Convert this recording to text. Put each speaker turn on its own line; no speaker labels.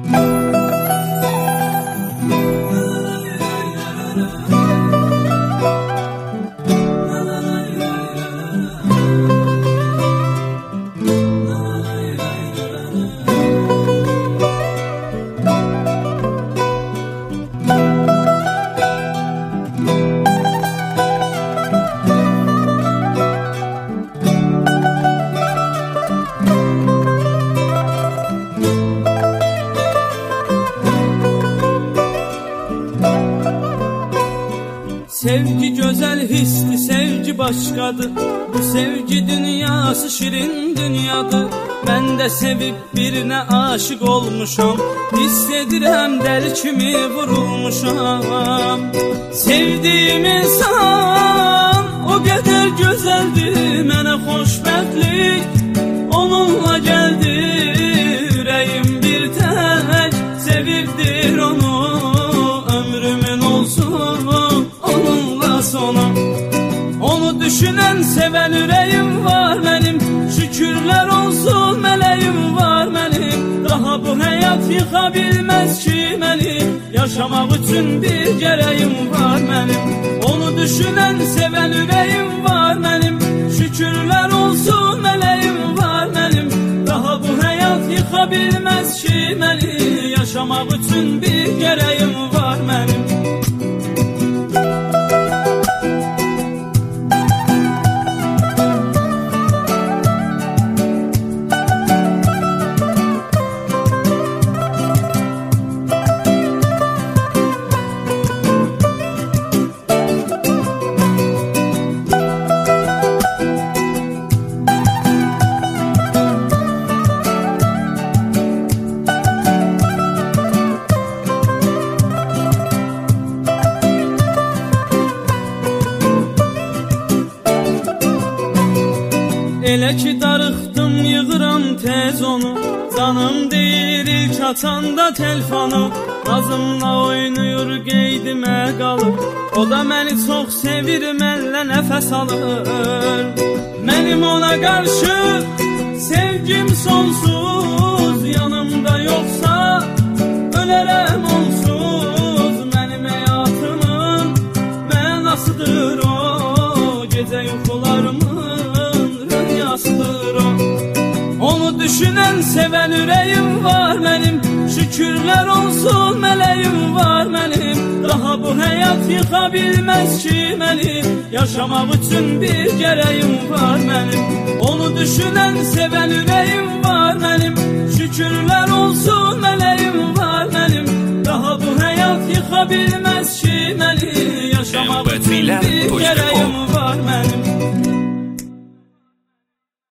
Sevgi güzel hisli, sevgi başkadır. Bu sevgi dünyası şirin dünyadır. Ben de sevip birine aşık olmuşam. Hissedirəm deli kimi vurulmuşam. Sevdiğim insan o kadar güzeldi, mənə xoşbəxtlik onunla geldi. Yüreğim bir tek sevibdir onu, ömrümün olsun onunla sonu. Onu düşünen seven yüreğim var benim, şükürler olsun meleğim var benim. Daha bu hayat yıkabilmez ki beni, yaşamak için bir gereğim var benim. Onu düşünen seven yüreğim var benim, şükürler olsun meleğim var benim. Daha bu hayat yıkabilmez ki beni, yaşamak için bir gereğim var benim. Elə ki darıxdım yığıram tez onu, canım deyir ilk açanda telefonu. Nazımla oynayır qeydimə qalır, o da məni çox sevir, mənlə nəfəs alır. Mənim ona qarşı sevgim sonsuz, yanımda yoxsa ölərəm onsuz. Mənim həyatımın mənasıdır o, gecə yuxularımın rüyasıdır o. Onu düşünen seven yüreğim var benim, şükürler olsun meleğim var benim. Daha bu hayat yıkabilmez ki beni, yaşamak için bir gereğim var benim. Onu düşünen seven yüreğim var benim, şükürler olsun meleğim var benim. Daha bu hayat yıkabilmez ki beni, yaşamak için bir gereğim var benim.